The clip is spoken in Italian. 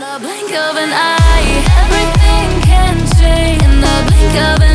the blink of an eye, everything can change in the blink of an